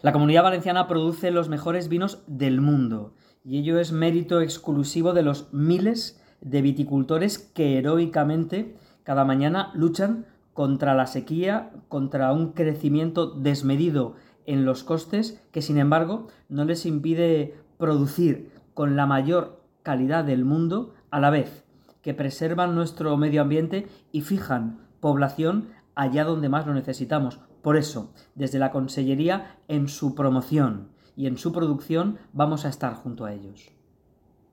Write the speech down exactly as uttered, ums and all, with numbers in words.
La Comunidad Valenciana produce los mejores vinos del mundo y ello es mérito exclusivo de los miles de viticultores que heroicamente cada mañana luchan contra la sequía, contra un crecimiento desmedido en los costes que, sin embargo, no les impide producir con la mayor calidad del mundo a la vez que preservan nuestro medio ambiente y fijan población allá donde más lo necesitamos. Por eso, desde la Consellería, en su promoción y en su producción, vamos a estar junto a ellos.